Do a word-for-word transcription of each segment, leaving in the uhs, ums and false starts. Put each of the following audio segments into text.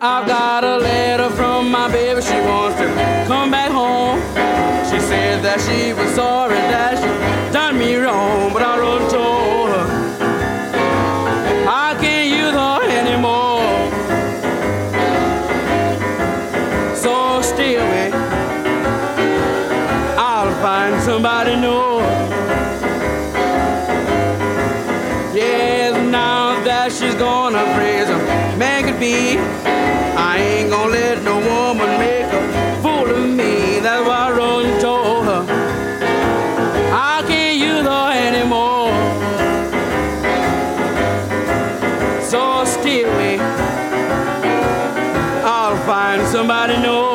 I've got a letter from my baby, she wants to come back home. She said that she was sorry that she done me wrong, but I wrote and told her I can't use her anymore. So stay away, I'll find somebody new. Yes, now that she's gone, I praise her, make it be. I ain't gonna let no woman make a fool of me. That's why I wrote and told her I can't use her anymore. So stay away, I'll find somebody new.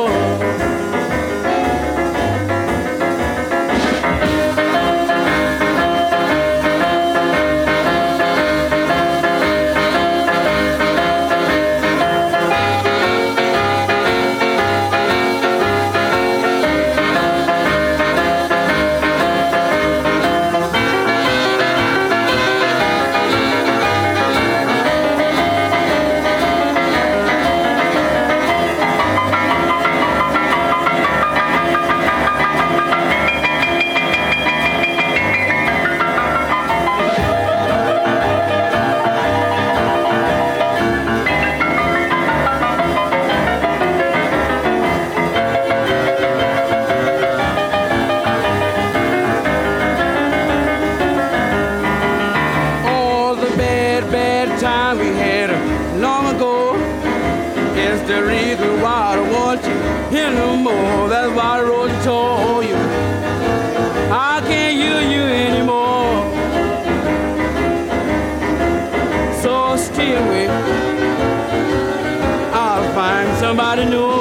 Time we had long ago is the reason why I don't want you here no more. That's why I wrote and told you I can't use you anymore. So stay away, I'll find somebody new.